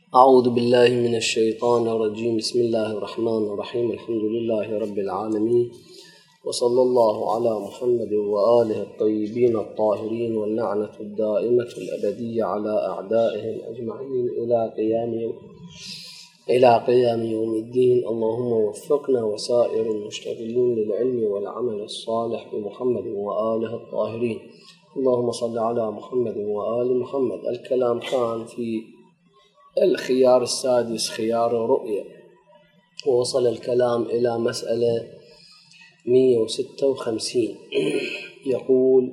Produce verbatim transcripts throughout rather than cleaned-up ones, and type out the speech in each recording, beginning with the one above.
أعوذ بالله من الشيطان الرجيم. بسم الله الرحمن الرحيم. الحمد لله رب العالمين، وصلى الله على محمد وآله الطيبين الطاهرين، واللعنة الدائمة الأبدية على أعدائهم أجمعين إلى قيام يوم إلى قيام يوم الدين. اللهم وفقنا وسائر المشتغلين للعلم والعمل الصالح بمحمد وآله الطاهرين. اللهم صل على محمد وآل محمد. الكلام كان في الخيار السادس، خيار رؤية، ووصل الكلام إلى مسألة مئة وستة وخمسين. يقول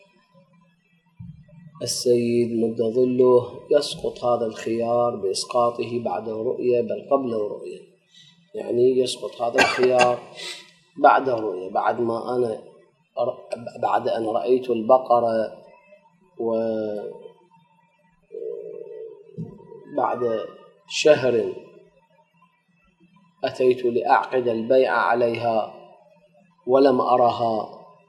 السيد مد ظله: يسقط هذا الخيار بإسقاطه بعد الرؤية بل قبل الرؤية. يعني يسقط هذا الخيار بعد الرؤية، بعد ما أنا بعد أن رأيت البقرة وبعد شهر أتيت لأعقد البيع عليها ولم أرها،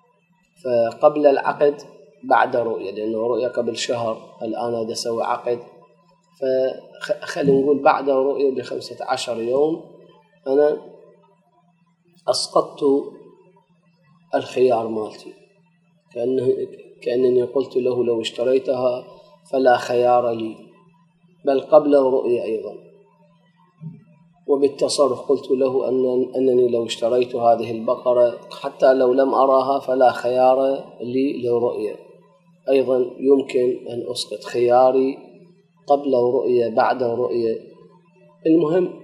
فقبل العقد بعد رؤية، لأنه رؤية قبل شهر، الآن هذا سوى عقد، فخلينا نقول بعد رؤية بخمسة عشر يوم أنا أسقطت الخيار مالتي، كأنه كأنني قلت له لو اشتريتها فلا خيار لي، بل قبل الرؤية أيضا. وبالتصرف قلت له أن أنني لو اشتريت هذه البقرة حتى لو لم أراها فلا خيار لي للرؤية. أيضا يمكن أن أسقط خياري قبل الرؤية بعد الرؤية. المهم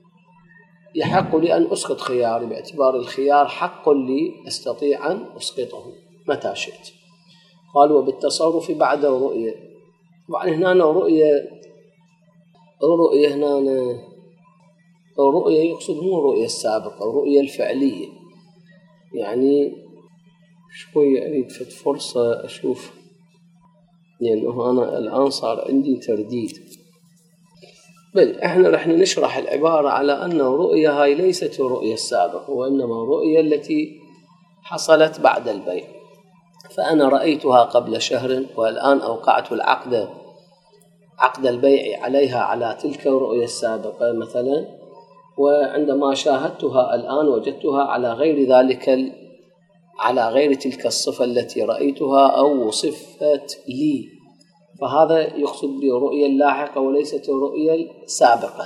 يحق لي أن أسقط خياري، باعتبار الخيار حق لي أستطيع أن أسقطه متى شئت. قال: وبالتصرف بعد الرؤية. طبعا هنا رؤية الرؤية هنا الرؤية يقصد مو الرؤية السابقة، الرؤية الفعلية. يعني شوية أريد فت فرصة أشوف، لأنه أنا الآن صار عندي ترديد. بل إحنا رح نشرح العبارة على أن الرؤية هاي ليست الرؤية السابقة، وإنما الرؤية التي حصلت بعد البيع. فأنا رأيتها قبل شهر، والآن أوقعت العقد عقد البيع عليها على تلك الرؤية السابقة مثلا، وعندما شاهدتها الآن وجدتها على غير ذلك على غير تلك الصفة التي رأيتها أو وصفت لي، فهذا يقصد بالرؤية اللاحقة وليست الرؤية السابقة.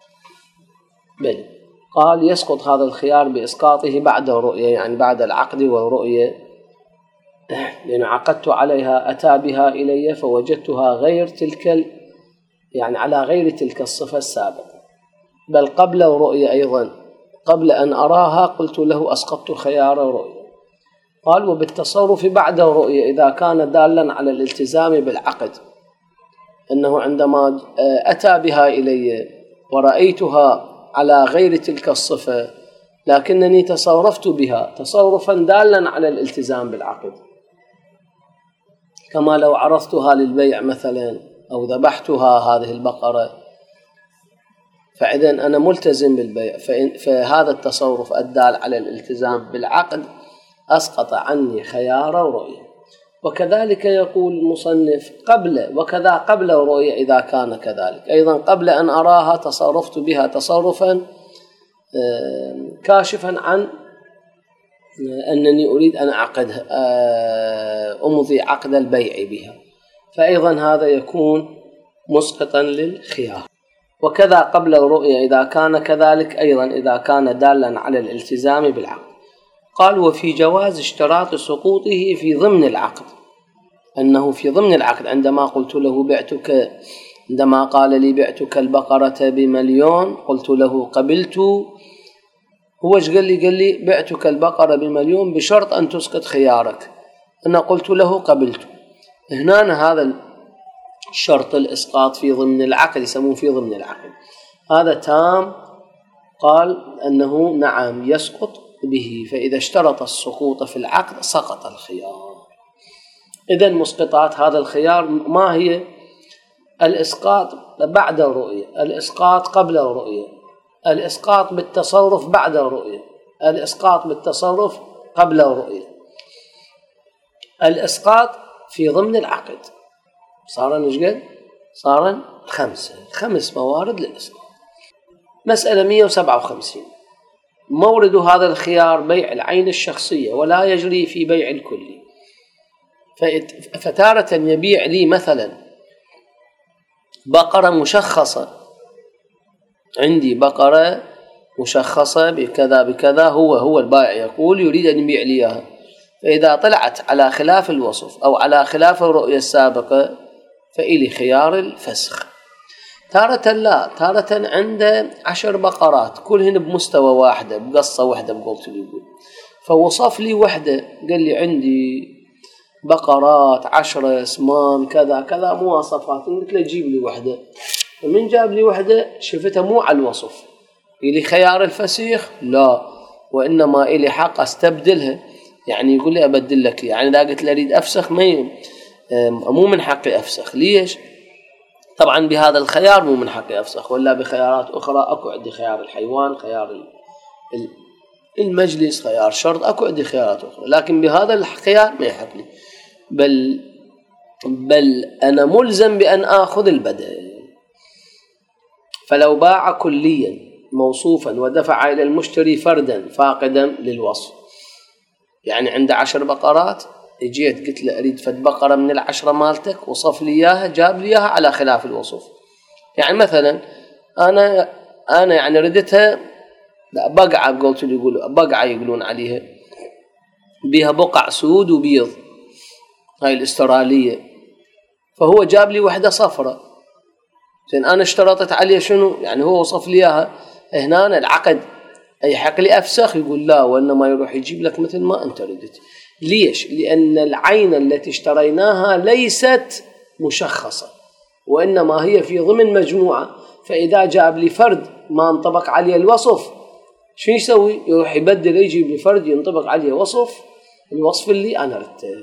بل قال: يسقط هذا الخيار بإسقاطه بعد الرؤية، يعني بعد العقد والرؤية، لأن عقدت عليها أتى بها إلي فوجدتها غير تلك يعني على غير تلك الصفة السابقة، بل قبل الرؤية أيضا، قبل أن أراها قلت له أسقطت خيار الرؤية. قال: وبالتصرف بعد الرؤية إذا كان دالا على الالتزام بالعقد، أنه عندما أتى بها إلي ورأيتها على غير تلك الصفة لكنني تصرفت بها تصرفا دالا على الالتزام بالعقد، كما لو عرضتها للبيع مثلا أو ذبحتها هذه البقرة، فإذا أنا ملتزم بالبيع، فهذا التصرف الدال على الالتزام بالعقد أسقط عني خيار الرؤية. وكذلك يقول المصنف قبل وكذا قبل الرؤية إذا كان كذلك، أيضا قبل أن أراها تصرفت بها تصرفا كاشفا عن أنني أريد أن أعقد أمضي عقد البيع بها، فأيضا هذا يكون مسقطا للخيار. وكذا قبل الرؤية إذا كان كذلك، أيضا إذا كان دالا على الالتزام بالعقد. قال: وفي جواز اشتراط سقوطه في ضمن العقد، أنه في ضمن العقد عندما قلت له بعتك، عندما قال لي بعتك البقرة بمليون قلت له قبلت، هو ايش قال لي؟ قال لي بعتك البقرة بمليون بشرط أن تسقط خيارك، أنا قلت له قبلت. هنا هذا الشرط الإسقاط في ضمن العقد، يسمون في ضمن العقد، هذا تام. قال أنه نعم يسقط به، فإذا اشترط السقوط في العقد سقط الخيار. إذن مسقطات هذا الخيار ما هي؟ الإسقاط بعد الرؤية، الإسقاط قبل الرؤية، الإسقاط بالتصرف بعد الرؤية، الإسقاط بالتصرف قبل الرؤية، الإسقاط في ضمن العقد. صار نشقد؟ صار خمسة خمس موارد للإصلاح. مسألة مئة وسبعة وخمسين. مورد هذا الخيار بيع العين الشخصية ولا يجري في بيع الكلي. فتارة يبيع لي مثلا بقرة مشخصة، عندي بقرة مشخصة بكذا بكذا، هو هو البائع يقول يريد أن يبيع لي إياها، فإذا طلعت على خلاف الوصف أو على خلاف الرؤية السابقة فإلي خيار الفسخ. تارة لا، تارة عنده عشر بقرات كلهن بمستوى واحدة بقصة واحدة بقولت لي يقول، فوصف لي وحدة قال لي عندي بقرات عشرة اسمان كذا كذا مواصفات، قلت له جيب لي وحدة، ومن جاب لي وحدة شفتها مو على الوصف، إلي خيار الفسيخ؟ لا، وإنما إلي حق أستبدلها. يعني يقول لي أبدل لك، يعني إذا قلت له أريد أفسخ ما مو من حقي أفسخ. ليش؟ طبعا بهذا الخيار مو من حقي أفسخ، ولا بخيارات أخرى أكو عندي خيار الحيوان، خيار المجلس، خيار شرط، أكو عندي خيارات أخرى، لكن بهذا الخيار ما يحق لي، بل بل أنا ملزم بأن آخذ البدل. فلو باع كليا موصوفا ودفع إلى المشتري فردا فاقدا للوصف، يعني عنده عشر بقرات، اجيت قلت له اريد فد بقره من العشره مالتك، وصف لي اياها، جاب لي اياها على خلاف الوصف. يعني مثلا انا انا يعني ردتها بقعه، قلت له يقولوا بقعه يقولون عليها بها بقع سود وبيض، هاي الاستراليه، فهو جاب لي وحده صفراء، زين انا اشترطت عليه شنو؟ يعني هو وصف لي اياها، هنا العقد اي حق لي افسخ؟ يقول لا، وانما يروح يجيب لك مثل ما انت ردت. ليش؟ لأن العين التي اشتريناها ليست مشخصة، وإنما هي في ضمن مجموعة، فإذا جاب لي فرد ما انطبق عليه الوصف شو يسوي؟ يروح يبدل، يجيب لي فرد ينطبق عليه وصف الوصف اللي أنا ردته،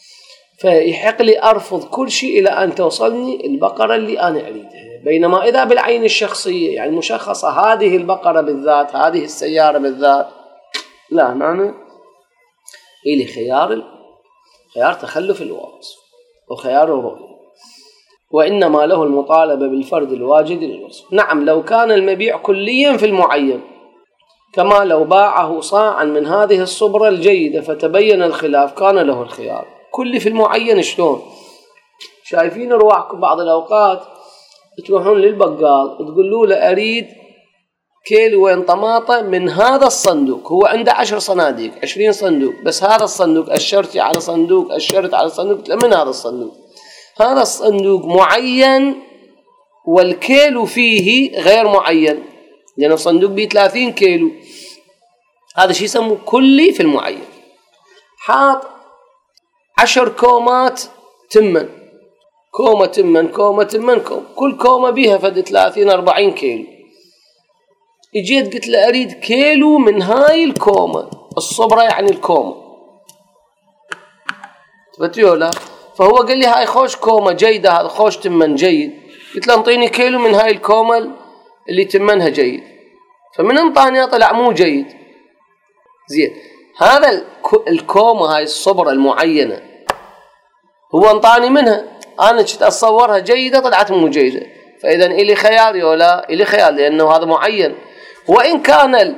فيحق لي أرفض كل شيء إلى أن توصلني البقرة اللي أنا أريدها. بينما إذا بالعين الشخصية يعني مشخصة، هذه البقرة بالذات، هذه السيارة بالذات، لا، أنا إلي خيار خيار تخلف الوصف وخيار الرؤية، وإنما له المطالبة بالفرد الواجد للوصف. نعم لو كان المبيع كليا في المعين، كما لو باعه صاعا من هذه الصبرة الجيدة فتبين الخلاف، كان له الخيار. كل في المعين شلون؟ شايفين رواحكم بعض الأوقات تروحون للبقال تقولوا له أريد كيلو وين طماطة من هذا الصندوق، هو عنده عشر صناديق عشرين صندوق، بس هذا الصندوق الشرطي على صندوق الشرط على صندوق، من هذا الصندوق، هذا الصندوق معين والكيلو فيه غير معين، لأن يعني الصندوق بيه ثلاثين كيلو، هذا شيء يسموه كلي في المعين. حاط عشر كومات تمن، كومة تمن كومة تمن كومة، كل كومة بيها فد ثلاثين أربعين كيلو، اجيت قلت له اريد كيلو من هاي الكومة الصبرة، يعني الكومة تبتيو لا، فهو قال لي هاي خوش كومة جيدة، هذا خوش تمن جيد، قلت له انطيني كيلو من هاي الكومة اللي تمنها جيد، فمن انطاني طلع مو جيد. زين هذا الكومة هاي الصبرة المعينة هو انطاني منها، انا كنت اتصورها جيدة طلعت مو جيدة، فاذا الي خياري ولا الي خيار، لانه هذا معين. وإن كان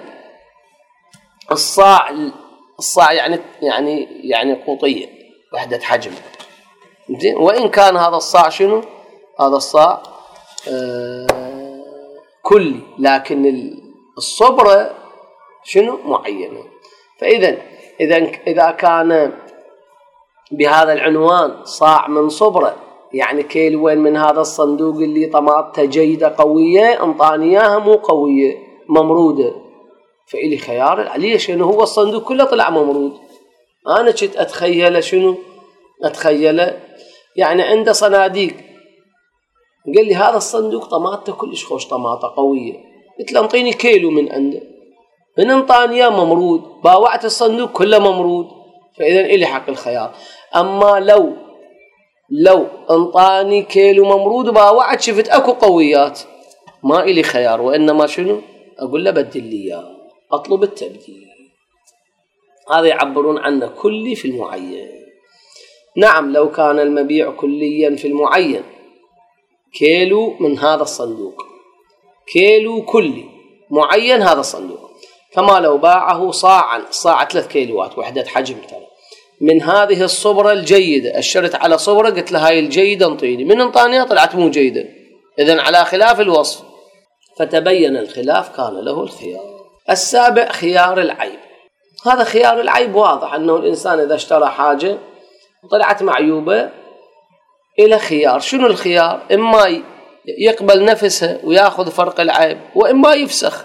الصاع الصاع يعني يعني يعني قوطية وحدة حجم، زين، وإن كان هذا الصاع شنو؟ هذا الصاع آه كلي، لكن الصبرة شنو؟ معينة. فإذا إذا إذا كان بهذا العنوان صاع من صبرة، يعني كيلوين من هذا الصندوق اللي طماطته جيدة قوية، انطاني اياها مو قوية ممرودة، فإلي خيار. ليش؟ لأنه هو الصندوق كله طلع ممرود، أنا كنت أتخيله شنو؟ أتخيله يعني عنده صناديق، قال لي هذا الصندوق طماطته كلش خوش طماطة قوية، قلت له انطيني كيلو من عنده، من انطاني اياه ممرود، باوعت الصندوق كله ممرود، فإذا إلي حق الخيار. أما لو لو انطاني كيلو ممرود وباوعت شفت أكو قويات، ما إلي خيار، وإنما شنو؟ أقول له بدل لي إياه، أطلب التبديل. هذا يعبرون عنه كلي في المعين. نعم لو كان المبيع كليا في المعين، كيلو من هذا الصندوق، كيلو كلي معين هذا الصندوق، كما لو باعه صاعا، صاع ثلاث كيلوات وحدة حجم ترى، من هذه الصبرة الجيدة، أشرت على صبرة قلت له هاي الجيدة انطيني، من انطانيها طلعت مو جيدة، إذن على خلاف الوصف، فتبين الخلاف كان له الخيار. السابع خيار العيب. هذا خيار العيب واضح أنه الإنسان إذا اشترى حاجة وطلعت معيوبة إلى خيار. شنو الخيار؟ إما يقبل نفسها ويأخذ فرق العيب، وإما يفسخ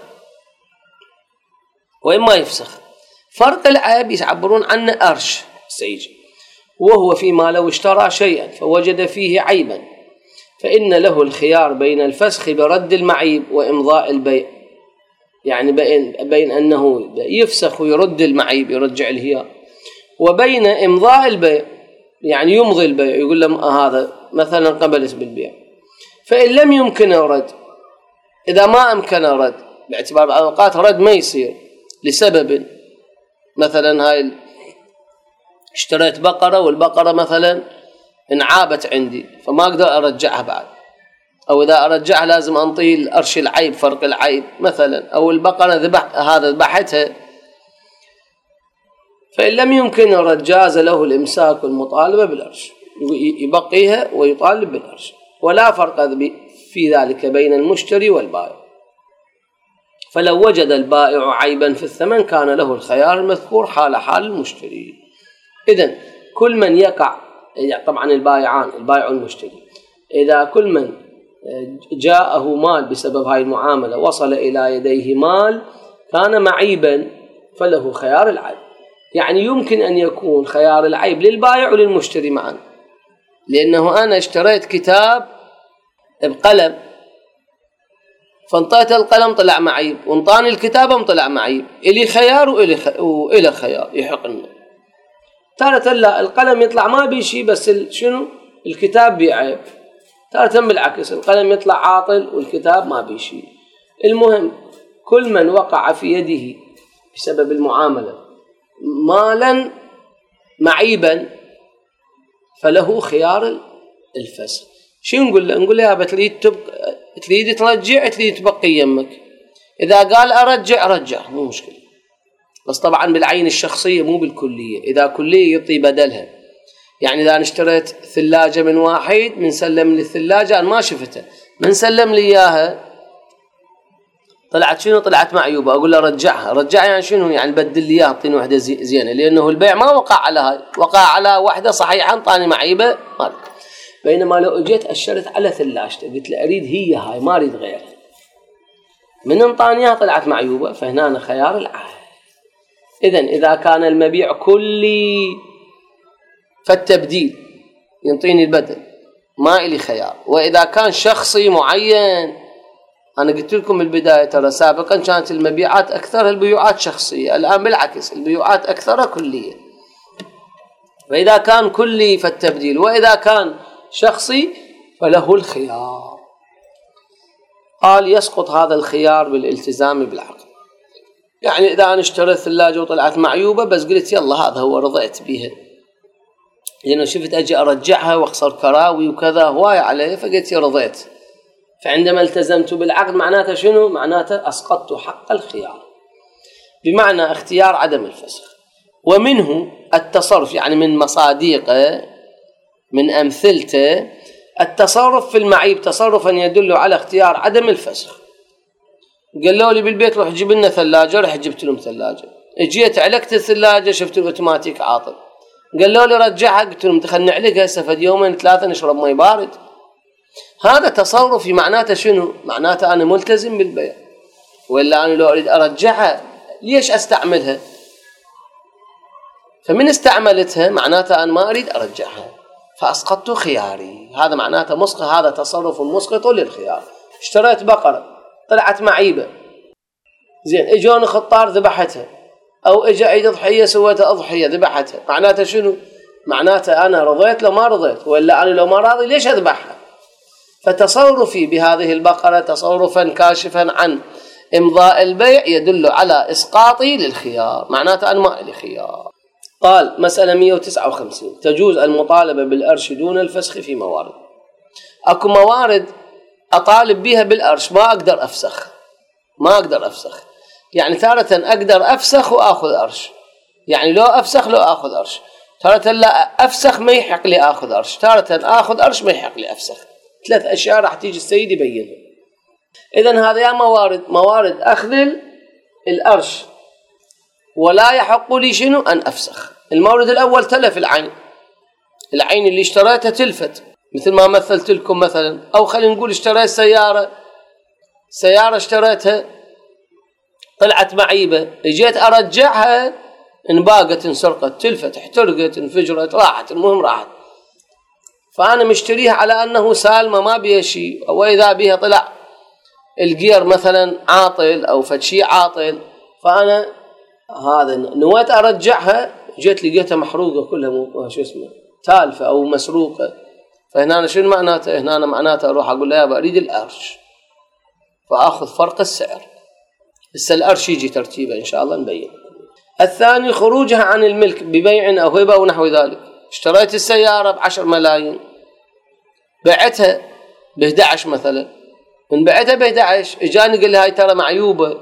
وإما يفسخ. فرق العيب يعبرون عنه أرش سيج، وهو فيما لو اشترى شيئا فوجد فيه عيبا فإن له الخيار بين الفسخ برد المعيب وإمضاء البيع، يعني بين, بين أنه يفسخ ويرد المعيب يرجع الهيار، وبين إمضاء البيع يعني يمضي البيع يقول له هذا مثلا قبلت بالبيع. فإن لم يمكن رد، إذا ما أمكن رد باعتبار بعض الأوقات رد ما يصير لسبب، مثلا هاي اشتريت بقرة والبقرة مثلا انعابت عندي فما أقدر أرجعها بعد، أو إذا أرجعها لازم أنطي الأرش العيب فرق العيب مثلا، أو البقرة ذبح هذا ذبحتها. فإن لم يمكن رد جاز له الإمساك والمطالبة بالأرش، يبقيها ويطالب بالأرش، ولا فرق في ذلك بين المشتري والبائع. فلو وجد البائع عيبا في الثمن كان له الخيار المذكور حال حال المشتري. إذن كل من يقع، طبعا البائعان البائع والمشتري، إذا كل من جاءه مال بسبب هاي المعاملة وصل إلى يديه مال كان معيبا فله خيار العيب. يعني يمكن أن يكون خيار العيب للبائع وللمشتري معا، لأنه أنا اشتريت كتاب بقلم فانطيت القلم طلع معيب، وانطاني الكتاب طلع معيب، إلي خيار وإلي, خ... وإلي خيار يحق لنا. تارة لا القلم يطلع ما بيشي بس شنو الكتاب بيعيب، تارة بالعكس القلم يطلع عاطل والكتاب ما بيشي. المهم كل من وقع في يده بسبب المعاملة مالا معيبا فله خيار الفسخ. شو نقول له؟ نقول له يا بتريد تبقى تريد ترجع تريد تبقي يمك، إذا قال أرجع رجع مو مشكلة، بس طبعا بالعين الشخصية مو بالكلية. إذا كلية يعطي بدلها، يعني إذا أنا اشتريت ثلاجة من واحد من سلم لي الثلاجة أنا ما شفتها، من سلم لي إياها طلعت شنو طلعت معيوبة، أقول له رجعها. رجع يعني شنو؟ يعني بدل لي إياها أعطيني واحدة زينة، لأنه البيع ما وقع على هاي، وقع على واحدة صحيحة أعطاني معيبة مالك. بينما لو اجيت اشرت على ثلاجته قلت له اريد هي هاي ما اريد غيرها، من انطانيها طلعت معيوبه فهنا خيار العيب. اذن اذا كان المبيع كلي فالتبديل ينطيني البدل ما إلي خيار. واذا كان شخصي معين، انا قلت لكم بالبدايه ترى سابقا كانت المبيعات اكثر البيوعات شخصيه، الان بالعكس البيوعات اكثر كليه. فاذا كان كلي فالتبديل، واذا كان شخصي فله الخيار. قال يسقط هذا الخيار بالالتزام بالعقد. يعني إذا أنا اشتريت ثلاجة وطلعت معيوبة بس قلت يلا هذا هو رضيت بها، لأنه شفت أجي أرجعها وأخسر كراوي وكذا هواية عليه فقلت يا رضيت، فعندما التزمت بالعقد معناته شنو؟ معناته أسقطت حق الخيار، بمعنى اختيار عدم الفسخ. ومنه التصرف، يعني من مصاديقه من أمثلته التصرف في المعيب تصرفا يدل على اختيار عدم الفسخ. قالوا لي بالبيت روح جيب لنا ثلاجة، رح جبت لهم ثلاجة، اجيت علقت الثلاجة شفت الاوتوماتيك عاطل، قالوا لي رجعها، قلت لهم خلينا نعلقها هسه فد يومين ثلاثة نشرب مي بارد. هذا تصرفي معناته شنو؟ معناته أنا ملتزم بالبيع، ولا أنا لو أريد أرجعها ليش أستعملها؟ فمن استعملتها معناته أنا ما أريد أرجعها فأسقطت خياري، هذا معناته مسقط، هذا تصرف مسقط للخيار. اشتريت بقرة طلعت معيبة زين، اجوني خطار ذبحتها، او اجى عيد اضحية سويت اضحية ذبحتها، معناته شنو؟ معناته انا رضيت لو ما رضيت، ولا انا لو ما راضي ليش اذبحها؟ فتصرفي بهذه البقرة تصرفا كاشفا عن امضاء البيع يدل على اسقاطي للخيار، معناته انا ما لي خيار. قال مسألة مئة وتسعة وخمسين تجوز المطالبة بالأرش دون الفسخ في موارد. اكو موارد اطالب بها بالارش ما اقدر افسخ ما اقدر افسخ يعني تارة اقدر افسخ واخذ ارش، يعني لو افسخ لو اخذ ارش، تارة لا افسخ ما يحق لي اخذ ارش، تارة اخذ ارش ما يحق لي افسخ. ثلاث اشياء راح تيجي السيد يبينها. اذا هذا يا موارد موارد اخذ الارش ولا يحق لي شنو ان افسخ. المورد الاول تلف العين، العين اللي اشتريتها تلفت مثل ما مثلت لكم مثلا، او خلينا نقول اشتريت سيارة سيارة اشتريتها طلعت معيبة، اجيت ارجعها انباقت انسرقت تلفت احترقت انفجرت راحت، المهم راحت، فانا مشتريها على انه سالمة ما بيها شيء، واذا بها طلع الجير مثلا عاطل او فشي عاطل، فانا هذا نويت ارجعها جيت لقيتها محروقة كلها مو شو اسمه تالفة او مسروقة، فهنا أنا شنو معناته؟ هنا أنا معناته اروح اقول له يا اريد الارش فاخذ فرق السعر. هسه الارش يجي ترتيبه ان شاء الله نبين. الثاني خروجها عن الملك ببيع او هبه او نحو ذلك. اشتريت السياره بعشر ملايين بعتها ب احد عشر مثلا، من بعتها ب احد عشر اجاني قال لي هاي ترى معيوبه،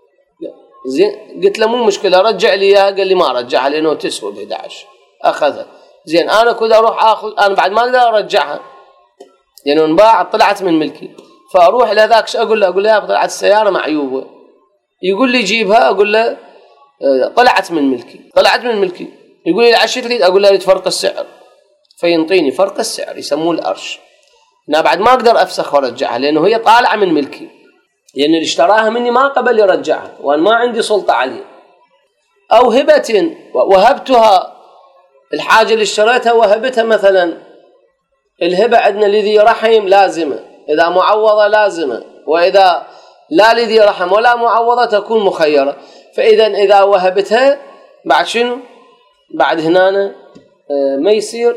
زين قلت له مو مشكله رجع لي اياها، قال لي ما رجعها لانه تسوى ب احد عشر اخذها. زين انا كنت اروح اخذ انا بعد ما اقدر ارجعها لانه انباعت طلعت من ملكي، فاروح لهذاك اقول له اقول له طلعت السياره معيوبه، يقول لي جيبها، اقول له طلعت من ملكي طلعت من ملكي يقول لي عشان تريد، اقول له اريد فرق السعر، فينطيني فرق السعر يسموه الارش. انا بعد ما اقدر افسخ وارجعها لانه هي طالعه من ملكي، لان اللي اشتراها مني ما قبل يرجعها وانا ما عندي سلطه عليه. او هبه وهبتها، الحاجه اللي اشتريتها وهبتها مثلا، الهبه عندنا لذي رحم لازمه، اذا معوضه لازمه، واذا لا لذي رحم ولا معوضه تكون مخيره. فاذا اذا وهبتها بعد شنو؟ بعد هنا ما يصير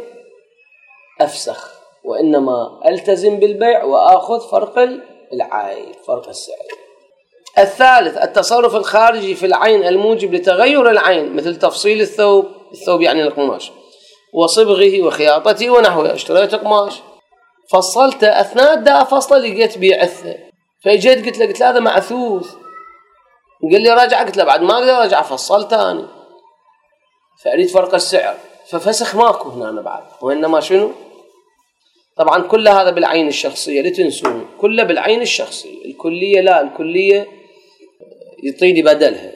افسخ، وانما التزم بالبيع واخذ فرق العين فرق السعر. الثالث التصرف الخارجي في العين الموجب لتغير العين، مثل تفصيل الثوب، الثوب يعني القماش، وصبغه وخياطته ونحوه. اشتريت قماش فصلته، اثناء دا فصله لقيت بيه عثه، فجيت قلت له قلت له هذا معثوث، قال لي رجع، قلت له بعد ما اقدر ارجع فصلته انا فاريد فرق السعر، ففسخ ماكو هنا أنا بعد، وانما شنو؟ طبعا كل هذا بالعين الشخصيه، لا تنسون كله بالعين الشخصيه، الكليه لا، الكليه يطيني بدلها.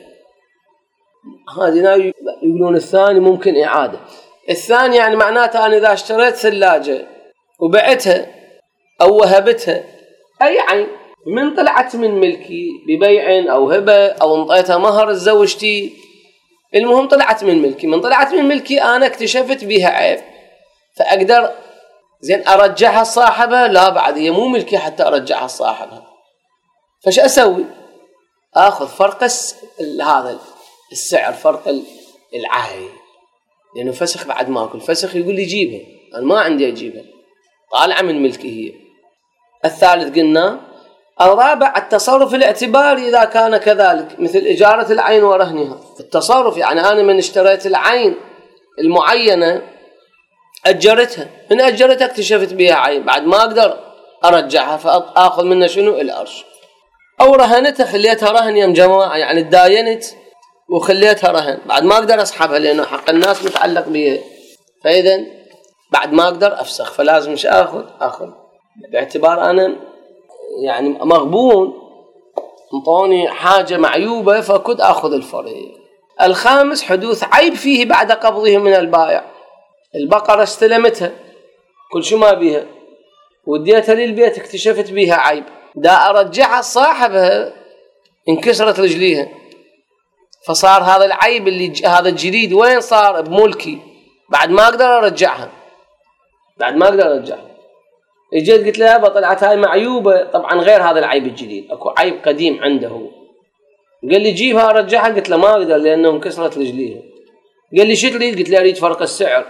هذه يقولون الثاني ممكن اعاده. الثاني يعني معناته انا اذا اشتريت ثلاجه وبعتها او وهبتها اي عين، من طلعت من ملكي ببيع او هبه او انطيتها مهر تزوجتي، المهم طلعت من ملكي، من طلعت من ملكي انا اكتشفت بها عيب، فاقدر زين ارجعها صاحبها؟ لا بعد هي مو ملكي حتى ارجعها صاحبها، فش اسوي؟ اخذ فرق هذا السعر فرق العين، لانه فسخ بعد ما اكل فسخ، يقول لي جيبها، انا ما عندي اجيبها طالعه من ملكي هي. الثالث قلنا. الرابع التصرف الاعتباري اذا كان كذلك، مثل اجاره العين ورهنها. التصرف يعني انا من اشتريت العين المعينه اجرتها، من اجرتها اكتشفت بها عين، بعد ما اقدر ارجعها فاخذ منها شنو؟ الارش. او رهنتها، خليتها رهن يا جماعه، يعني تداينت وخليتها رهن، بعد ما اقدر اسحبها لانه حق الناس متعلق بها، فاذا بعد ما اقدر افسخ، فلازم مش اخذ اخذ باعتبار انا يعني مغبون، انطوني حاجه معيوبه فكنت اخذ الفريق. الخامس حدوث عيب فيه بعد قبضه من البائع. البقره استلمتها كل شو ما بيها وديتها للبيت، اكتشفت بيها عيب، دا ارجعها صاحبها انكسرت رجليها، فصار هذا العيب اللي هذا الجديد وين صار؟ بملكي، بعد ما اقدر ارجعها بعد ما اقدر ارجعها. اجيت قلت له طلعت هاي معيوبه، طبعا غير هذا العيب الجديد، اكو عيب قديم عنده هو، قال لي جيبها ارجعها، قلت له ما اقدر لانه انكسرت رجليها. قال لي شو تريد؟ قلت له اريد فرق السعر،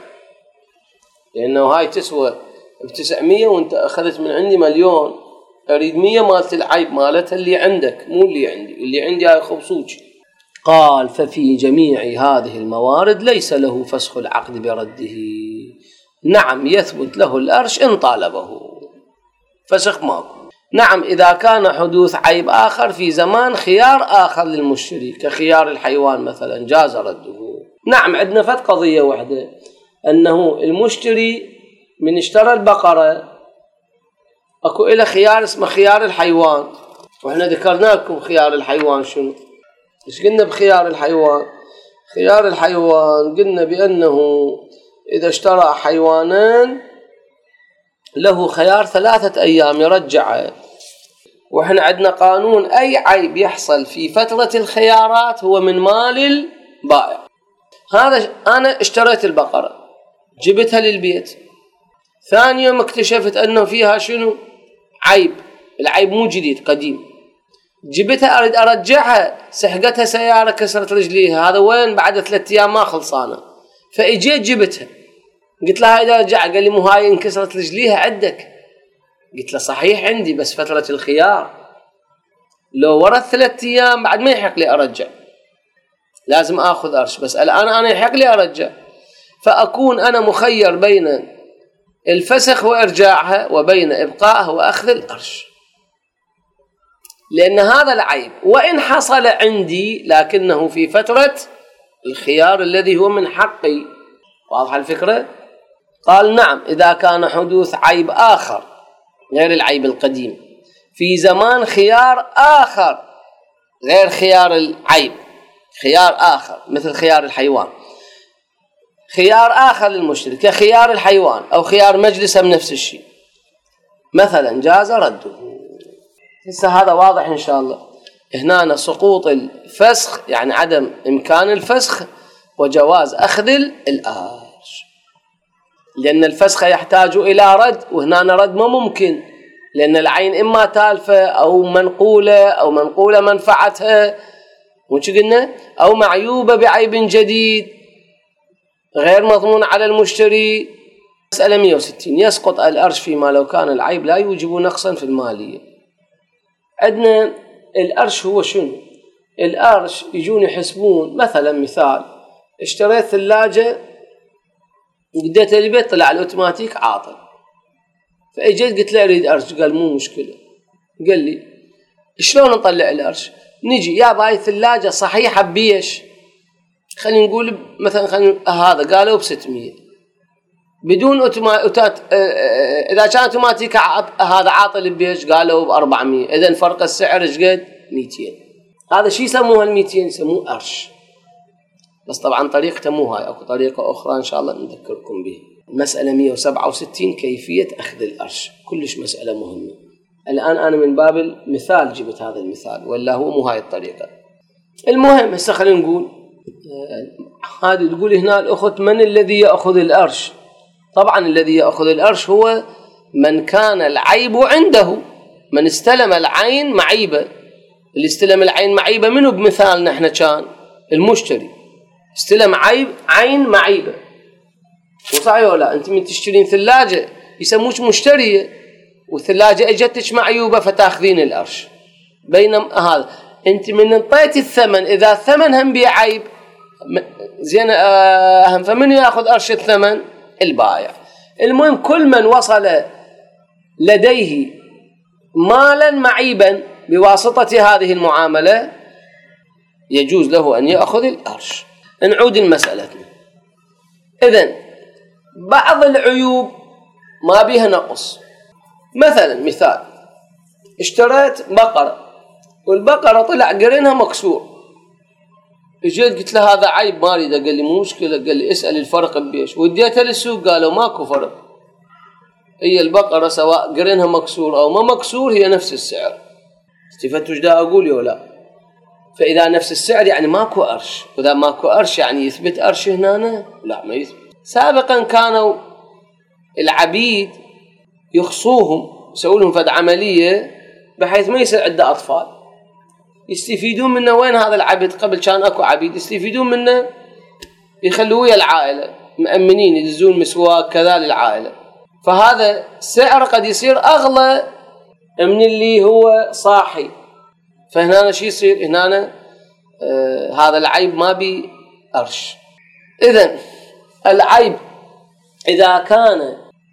لانه هاي تسوى بتسعمية وانت اخذت من عندي مليون، اريد مية مالت العيب مالتها اللي عندك مو اللي عندي، اللي عندي هاي خبصوج. قال ففي جميع هذه الموارد ليس له فسخ العقد برده، نعم يثبت له الأرش إن طالبه. فسخ ماكو. نعم إذا كان حدوث عيب آخر في زمان خيار آخر للمشتري كخيار الحيوان مثلا جاز رده. نعم عندنا فت قضية واحدة، أنه المشتري من اشترى البقرة أكو إلى خيار اسمه خيار الحيوان، وإحنا ذكرنا لكم خيار الحيوان شنو. إيش قلنا بخيار الحيوان؟ خيار الحيوان قلنا بأنه إذا اشترى حيوانان له خيار ثلاثة أيام يرجعه. وإحنا عندنا قانون أي عيب يحصل في فترة الخيارات هو من مال البائع. هذا أنا اشتريت البقرة جبتها للبيت، ثاني يوم اكتشفت أنه فيها شنو عيب، العيب مو جديد قديم، جبتها أريد أرجعها، سحقتها سيارة كسرت رجليها، هذا وين بعد ثلاثة أيام ما خلصانة. فإجيت جبتها قلت لها إذا رجع، قال لي مو هاي انكسرت رجليها عندك. قلت له صحيح عندي بس فترة الخيار لو ورا الثلاث أيام بعد ما يحق لي أرجع، لازم أخذ أرش، بس الآن أنا يحق لي أرجع. فأكون أنا مخير بين الفسخ وإرجاعها وبين إبقائها وأخذ الأرش، لأن هذا العيب وإن حصل عندي لكنه في فترة الخيار الذي هو من حقي. واضح الفكرة؟ قال نعم إذا كان حدوث عيب آخر غير العيب القديم في زمان خيار آخر غير خيار العيب، خيار آخر مثل خيار الحيوان، خيار آخر للمشتري كخيار الحيوان أو خيار مجلسه من نفس الشيء مثلا جاز رده. لسه هذا واضح إن شاء الله. هنا سقوط الفسخ يعني عدم إمكان الفسخ وجواز أخذ الأرش، لأن الفسخ يحتاج إلى رد، وهنا رد ما ممكن لأن العين إما تالفة أو منقولة أو منقولة منفعتها وش قلنا أو معيوبة بعيب جديد غير مضمون على المشتري. مسألة مئة وستين يسقط الأرش فيما لو كان العيب لا يوجب نقصا في المالية. عندنا الأرش هو شنو؟ الأرش يجون يحسبون مثلا مثال اشتريت ثلاجة وقديت البيت طلع الأوتوماتيك عاطل، فاجيت قلت له اريد أرش، قال مو مشكلة. قال لي شلون نطلع الأرش؟ نجي يا باي ثلاجة صحيحة بيش خلينا نقول مثلا خلينا هذا قالوا بستمية بدون اوتوماتيك، اذا كان اوتوماتيك هذا عاطل بيش قالوا بأربعمية، اذا فرق السعر ايش قد؟ مئتين. هذا شو يسموها المئتين؟ يسموه أرش، بس طبعا طريقته مو هاي، اكو طريقة اخرى ان شاء الله نذكركم بها. مسألة مئة وسبعة وستين كيفية اخذ الأرش، كلش مسألة مهمة. الان انا من باب المثال جبت هذا المثال ولا هو مو هاي الطريقة. المهم هسه خلينا نقول هذه تقول هنا الأخت من الذي يأخذ الأرش؟ طبعا الذي يأخذ الأرش هو من كان العيب عنده، من استلم العين معيبة. اللي استلم العين معيبة منه بمثالنا احنا كان المشتري استلم عيب عين معيبة، وصحيح ولا انت من تشترين ثلاجة يسموش مشترية والثلاجة اجتك معيوبة فتاخذين الأرش. بينما هذا انت من انطيت الثمن، اذا الثمن هم بعيب زين اهم فمن ياخذ أرش الثمن؟ البائع. المهم كل من وصل لديه مالا معيبا بواسطة هذه المعاملة يجوز له أن يأخذ الأرش. نعود المسألة. إذن بعض العيوب ما بها نقص، مثلا مثال اشتريت بقرة والبقرة طلع قرنها مكسور، اجيت قلت له هذا عيب ما اريده، قال لي مو مشكلة، قال لي اسأل الفرق بيش، وديتها للسوق قالوا ماكو فرق، هي البقرة سواء قرنها مكسور أو ما مكسور هي نفس السعر. استفدتوا ايش دا أقول يا ولا؟ فإذا نفس السعر يعني ماكو أرش، وإذا ماكو أرش يعني يثبت أرش هنا؟ لا ما يثبت. سابقا كانوا العبيد يخصوهم يسوون لهم فد عملية بحيث ما يصير عنده أطفال، يستفيدون منه. وين هذا العبد؟ قبل كان أكو عبيد يستفيدون منه يخلوه العائلة مأمنين، يدزون مسواك كذا للعائلة، فهذا سعر قد يصير أغلى من اللي هو صاحي. فهنا شي يصير هنا آه هذا العيب ما بي أرش. إذن العيب إذا كان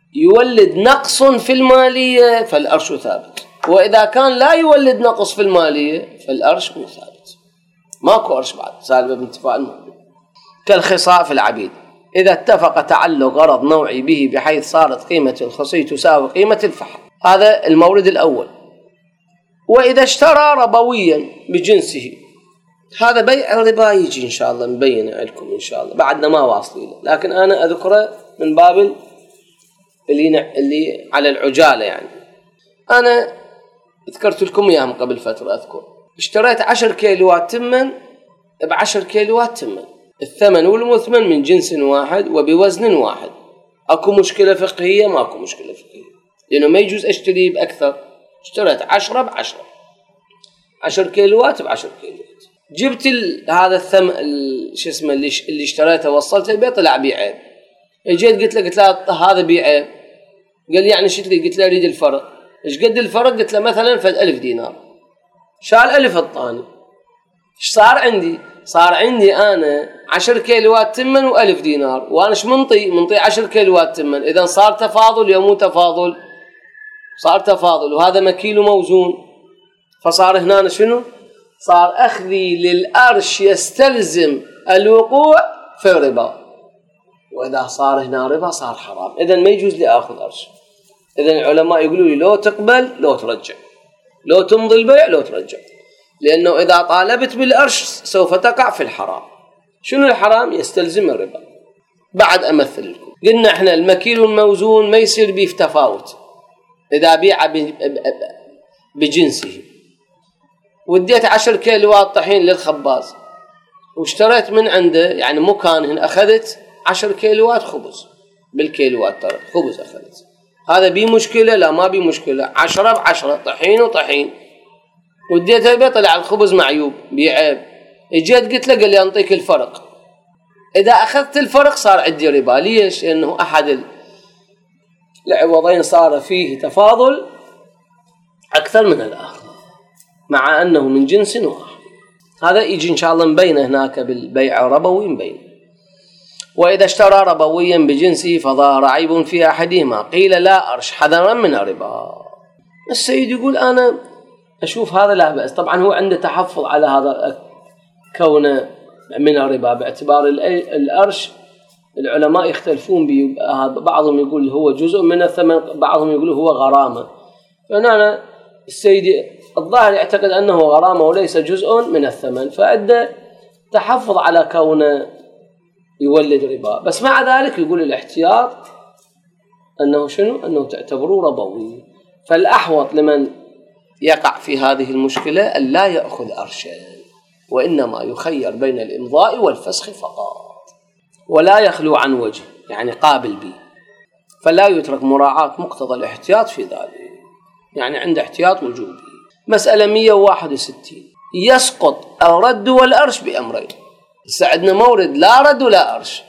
يولد نقص في المالية فالأرش ثابت، وإذا كان لا يولد نقص في المالية فالأرش مو ثابت، ماكو أرش بعد سالبة بانتفاع المالية. كالخصاء في العبيد إذا اتفق تعلق غرض نوعي به بحيث صارت قيمة الخصي تساوي قيمة الفحل، هذا المورد الأول. وإذا اشترى ربويا بجنسه، هذا بيع ربا يجي إن شاء الله نبين لكم إن شاء الله، بعدنا ما واصلين، لكن أنا أذكره من باب اللي اللي على العجالة. يعني أنا ذكرت لكم إياهم قبل فترة، أذكر اشتريت عشر كيلوات تمن بعشر كيلوات تمن، الثمن والمثمن من جنس واحد وبوزن واحد. أكو مشكلة فقهية؟ ما أكو مشكلة فقهية، لأنه ما يجوز أشتري بأكثر. اشتريت عشرة بعشرة، عشر كيلوات بعشر كيلوات، جبت هذا الثمن شو اسمه اللي اللي اشتريته وصلته البيت طلع بيه عيب. اجيت قلت له قلت له هذا بيه عيب، قال لي يعني شتري؟ قلت له اريد الفرق. ايش قد الفرق؟ قلت له مثلا فد ألف دينار. شال ألف الطاني. ايش صار عندي؟ صار عندي انا عشر كيلوات تمن وألف دينار، وانا ايش منطي؟ منطي عشر كيلوات تمن، اذا صار تفاضل يوم مو تفاضل؟ صار تفاضل، وهذا مكيل موزون، فصار هنا شنو؟ صار أخذي للأرش يستلزم الوقوع في الربا، وإذا صار هنا ربا صار حرام، إذن ما يجوز لي أخذ أرش. إذن العلماء يقولوا لي لو تقبل لو ترجع، لو تمضي البيع لو ترجع، لأنه إذا طالبت بالأرش سوف تقع في الحرام. شنو الحرام؟ يستلزم الربا. بعد أمثل لكم، قلنا إحنا المكيل الموزون ما يصير بيه تفاوت إذا بيع بجنسه. وديت عشر كيلوات طحين للخباز واشتريت من عنده، يعني مكان هنا أخذت عشر كيلوات خبز بالكيلوات، ترى خبز أخذت، هذا بي مشكلة؟ لا ما بي مشكلة. عشرة بعشرة طحين وطحين، وديتها البيت طلع الخبز معيوب بعيب. اجيت قلت له قال لي أنطيك الفرق. إذا أخذت الفرق صار عندي ربا. ليش؟ لأنه أحد العوضين صار فيه تفاضل أكثر من الآخر مع أنه من جنس واحد. هذا يجي إن شاء الله مبينه هناك بالبيع الربوي مبين. وإذا اشترى ربويا بجنسه فظهر عيب في أحدهما قيل لا أرش حذرا من الربا. السيد يقول أنا أشوف هذا لا بأس، طبعا هو عنده تحفظ على هذا كونه من الربا باعتبار الأرش العلماء يختلفون به، بعضهم يقول هو جزء من الثمن، بعضهم يقول هو غرامة. فأنا السيد الظاهر يعتقد أنه غرامة وليس جزء من الثمن، فأدى تحفظ على كونه يولد ربا. بس مع ذلك يقول الاحتياط أنه شنو؟ أنه تعتبروه ربوي. فالأحوط لمن يقع في هذه المشكلة أن لا يأخذ أرشا، وإنما يخير بين الإمضاء والفسخ فقط، ولا يخلو عن وجه يعني قابل به، فلا يترك مراعاة مقتضى الاحتياط في ذلك، يعني عند احتياط وجوبي. مسألة مئة وواحد وستين، يسقط الرد والأرش بأمرين. سعدنا مورد لا رد ولا أرش،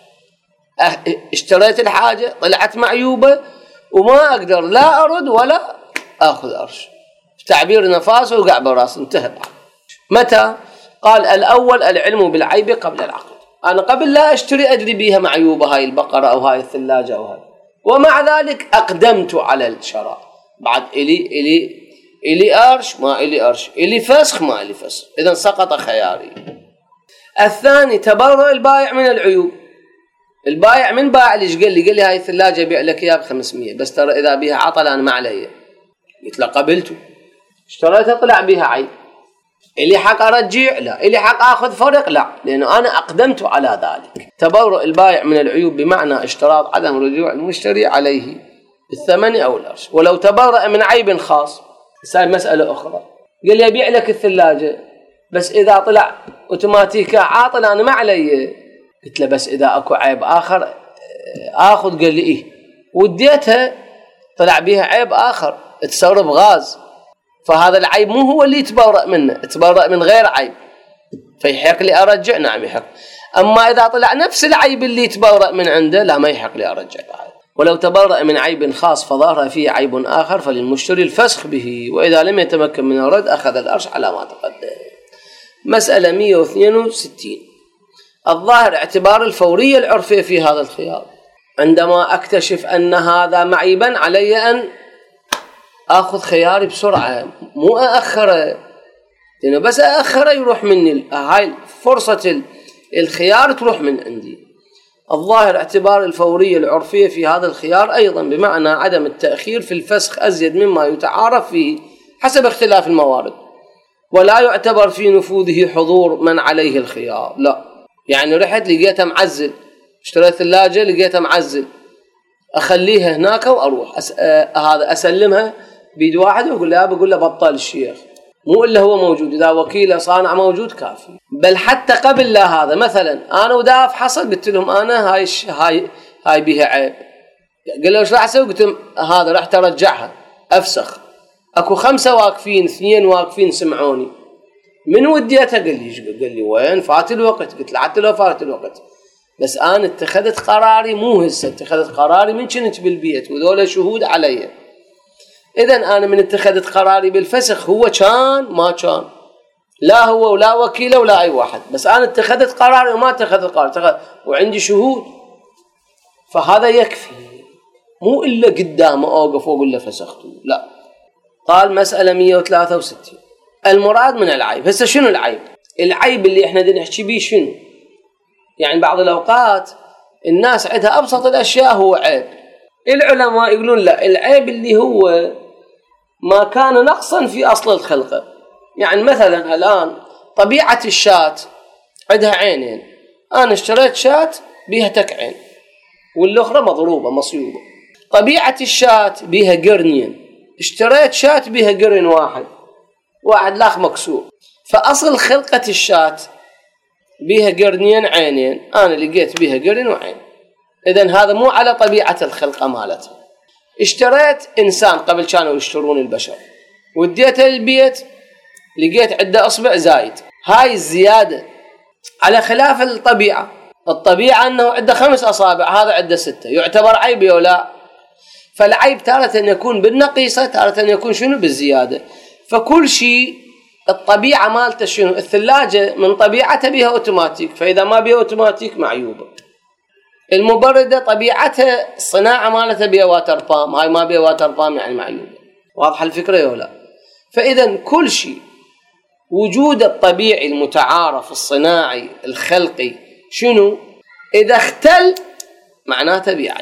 اشتريت الحاجة طلعت معيوبة وما أقدر لا أرد ولا أخذ أرش، تعبير نفاس وقع براس، انتهى. متى؟ قال الأول العلم بالعيب قبل العقد. أنا قبل لا أشتري أدري بيها معيوبة هاي البقرة أو هاي الثلاجة أو هاي، ومع ذلك أقدمت على الشراء. بعد إلي إلي إلي أرش ما إلي أرش، إلي فسخ ما إلي فسخ، إذن سقط خياري. الثاني تبرؤ البائع من العيوب. البائع من باع ليش؟ قال لي قال لي هاي الثلاجة بيع لك إياها بخمسمية، بس ترى إذا بيها عطل أنا ما علي. قلت له قبلته، اشتريتها طلع بيها عيب، إلي حق أرجع؟ لا. إلي حق أخذ فرق؟ لا، لأنه أنا أقدمت على ذلك. تبرؤ البائع من العيوب بمعنى اشتراط عدم رجوع المشتري عليه بالثمن أو الأرش. ولو تبرأ من عيب خاص صار مسألة أخرى، قال لي أبيع لك الثلاجة بس إذا طلع أوتوماتيكا عاطل أنا ما علي. قلت له بس إذا أكو عيب آخر آخذ. قال لي إيه، وديتها طلع بيها عيب آخر تسرب غاز، فهذا العيب مو هو اللي يتبرأ منه، تبرأ من غير عيب، فيحق لي أرجع؟ نعم يحق. أما إذا طلع نفس العيب اللي يتبرأ من عنده لا ما يحق لي أرجع بعد. ولو تبرأ من عيب خاص فظهر فيه عيب آخر فللمشتري الفسخ به، وإذا لم يتمكن من الرد أخذ الأرش على ما تقدم. مسألة مئة واثنين وستين، الظاهر اعتبار الفورية العرفية في هذا الخيار. عندما أكتشف أن هذا معيبا علي أن أخذ خياري بسرعة، مو أأخره، لأنه بس أأخره يروح مني هاي فرصة الخيار تروح من عندي. الظاهر اعتبار الفورية العرفية في هذا الخيار أيضا بمعنى عدم التأخير في الفسخ أزيد مما يتعارف فيه حسب اختلاف الموارد، ولا يعتبر في نفوذه حضور من عليه الخيار. لا، يعني رحت لقيتها معزل، اشتريت ثلاجة لقيتها معزل، أخليها هناك وأروح أس... آه هذا أسلمها بيد واحد وأقول له بقول له بطل الشيخ، مو إلا هو موجود، إذا وكيله صانع موجود كافي. بل حتى قبل لا هذا مثلا أنا وداف حصل قلت لهم أنا هاي ش... هاي هاي بيها عيب، قال له ايش راح اسوي؟ قلت لهم هذا راح ترجعها افسخ. اكو خمسه واقفين، اثنين واقفين سمعوني، من وديتها؟ قال لي قال لي وين فات الوقت؟ قلت له حتى لو فات الوقت بس انا اتخذت قراري، مو هسه اتخذت قراري من كنت بالبيت وذولا شهود علي. اذا انا من اتخذت قراري بالفسخ هو كان ما كان، لا هو ولا وكيله ولا اي واحد، بس انا اتخذت قراري وما اتخذت قرار اتخذ وعندي شهود، فهذا يكفي، مو إلا قدامه أوقف وأقول له فسخته. لا. قال مسألة مئة وثلاثة وستين المراد من العيب. هسه شنو العيب؟ العيب اللي احنا بدنا نحكي بيه شنو؟ يعني بعض الأوقات الناس عندها أبسط الأشياء هو عيب، العلماء يقولون لا، العيب اللي هو ما كان نقصا في أصل الخلقة. يعني مثلا الآن طبيعة الشاة عندها عينين، أنا اشتريت شاة بيها تك عين والأخرى مضروبة مصيوبة. طبيعة الشاة بيها قرنين، اشتريت شاة بيها قرن واحد، واحد لاخ مكسور، فأصل خلقة الشاة بيها قرنين عينين، أنا لقيت بيها قرن وعين، إذن هذا مو على طبيعة الخلقة مالتها. اشتريت إنسان قبل كانوا يشترون البشر وديته البيت لقيت عنده أصبع زايد، هاي الزيادة على خلاف الطبيعة. الطبيعة أنه عنده خمس أصابع، هذا عنده ستة، يعتبر عيب أو لا؟ فالعيب تارة يكون بالنقيصة، تارة يكون شنو بالزيادة. فكل شيء الطبيعة مالته شنو؟ الثلاجة من طبيعتها بيها أوتوماتيك، فإذا ما بيها أوتوماتيك معيوبة. المبردة طبيعتها الصناعة مالتها بيها واتر بام، هاي ما بيها واتر بام يعني معيوبة. واضحة الفكرة أو لا؟ فإذا كل شيء وجود الطبيعي المتعارف الصناعي الخلقي شنو؟ إذا اختل معناته بعيب.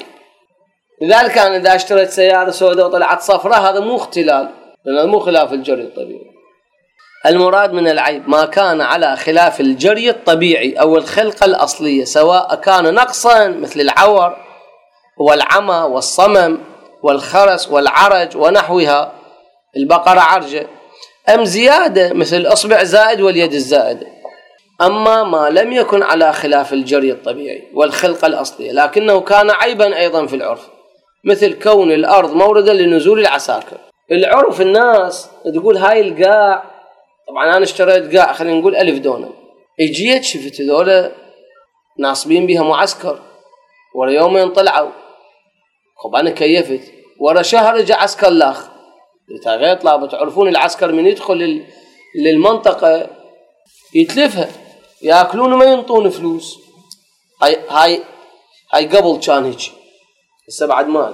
لذلك أنا إذا اشتريت سيارة سوداء وطلعت صفراء هذا مو اختلال، لأنه مو خلاف الجري الطبيعي. المراد من العيب ما كان على خلاف الجري الطبيعي أو الخلقة الأصلية، سواء كان نقصا مثل العور والعمى والصمم والخرس والعرج ونحوها، البقرة عرجة، أم زيادة مثل الأصبع زائد واليد الزائدة. أما ما لم يكن على خلاف الجري الطبيعي والخلقة الأصلية لكنه كان عيبا أيضا في العرف، مثل كون الأرض موردا لنزول العساكر. العرف الناس تقول هاي القاع، طبعا أنا اشتريت قاع خلينا نقول ألف دونم، اجيت شفت هذول ناصبين بها معسكر، ورا يومين طلعوا، خب أنا كيفت، ورا شهر رجع عسكر لاخ، يطلع بتعرفون العسكر من يدخل للمنطقة يتلفها، ياكلون وما ينطون فلوس. هاي هاي هاي قبل كان هيك، هسه بعد ما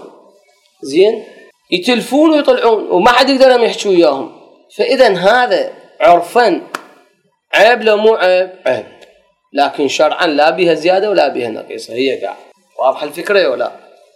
زين يتلفون ويطلعون وما حد يقدر يحكي وياهم. فاذا هذا عرفا عيب لو مو عيب؟ عيب، لكن شرعا لا بها زياده ولا بها نقيصه، هي قاع. واضحه الفكره ولا؟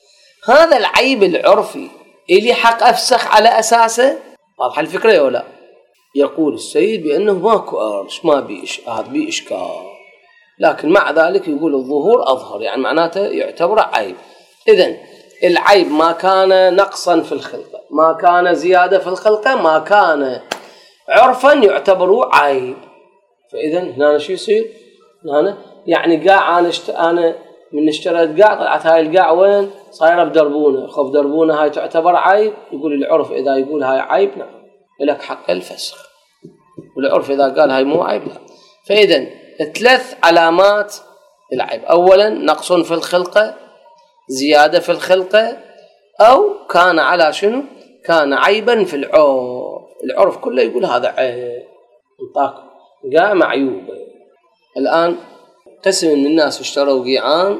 هذا العيب العرفي اللي حق افسخ على اساسه. واضحه الفكره ولا؟ يقول السيد بأنه ماكو أرش، ما بيش هذا بي إشكال، لكن مع ذلك يقول الظهور أظهر، يعني معناته يعتبر عيب. إذن العيب ما كان نقصا في الخلقة، ما كان زيادة في الخلقة، ما كان عرفا يعتبر عيب. فإذن هنا شو يصير؟ هنا يعني قاع أنا اشت... أنا من اشتريت قاع طلعت هاي القاع وين؟ صايرة بدربونة، خف دربونة هاي تعتبر عيب. يقول العرف إذا يقول هاي عيب نعم لك حق الفسخ، والعرف إذا قال هاي مو عيب لا. فإذا ثلاث علامات العيب: أولا نقص في الخلقة، زيادة في الخلقة، أو كان على شنو؟ كان عيبا في العرف. العرف كله يقول هذا عيب، انطاك قاع معيوبة. الآن قسم من الناس اشتروا قيعان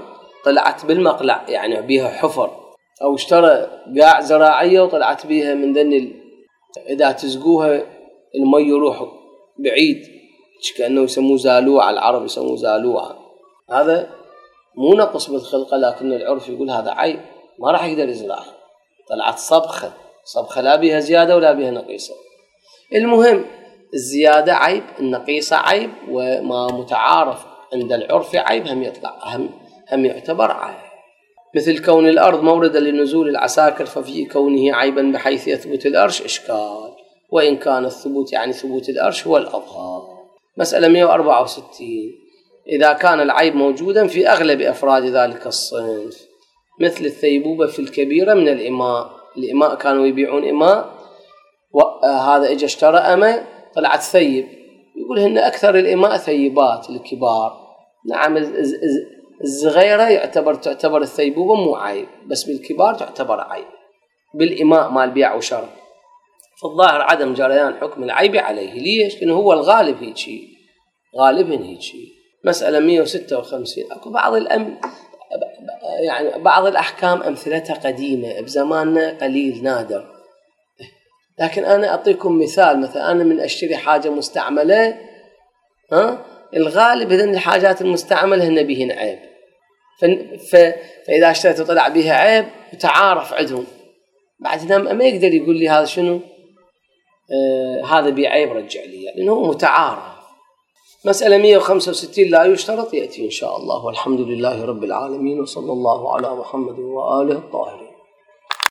طلعت بالمقلع يعني بيها حفر، أو اشترى قاع زراعية وطلعت بيها من ذن إذا تزقوها المي يروح بعيد، كأنه يسموه زالوعة، العرب يسموه زالوعة. هذا مو نقص بالخلقة، لكن العرف يقول هذا عيب ما راح يقدر يزرعها. طلعت صبخة، صبخة لا بها زيادة ولا بها نقيصة. المهم الزيادة عيب، النقيصة عيب، وما متعارف عند العرف عيب هم يطلع هم, هم يعتبر عيب. مثل كون الأرض موردا لنزول العساكر ففي كونه عيبا بحيث يثبت الأرش إشكال، وإن كان الثبوت يعني ثبوت الأرش هو الأظهر. مسألة مئة وأربعة وستين. إذا كان العيب موجودا في أغلب أفراد ذلك الصنف، مثل الثيبوبة في الكبيرة من الإماء. الإماء كانوا يبيعون إماء، وهذا إجا اشترى أمة طلعت ثيب، يقول هن أكثر الإماء ثيبات الكبار. نعم الصغيرة يعتبر تعتبر الثيبوبة مو عيب، بس بالكبار تعتبر عيب بالإماء مال بيع وشراء. فالظاهر عدم جريان حكم العيب عليه. ليش؟ لأنه هو الغالب هيك شيء، غالبا هيك شيء. مسألة مئة وستة وخمسين. أكو بعض الأم يعني بعض الأحكام أمثلتها قديمة بزماننا قليل نادر، لكن أنا أعطيكم مثال. مثلا أنا من أشتري حاجة مستعملة، ها الغالب هذين الحاجات المستعملة هن بهن عيب، ف... فإذا اشتريت وطلع بها عيب وتعارف عندهم، بعد ما يقدر يقول لي هذا شنو، آه هذا بعيب رجع لي، لأنه هو متعارف. مسألة مئة وخمسة وستين لا يشترط، يأتي إن شاء الله. والحمد لله رب العالمين، وصلى الله على محمد وآله الطاهرين.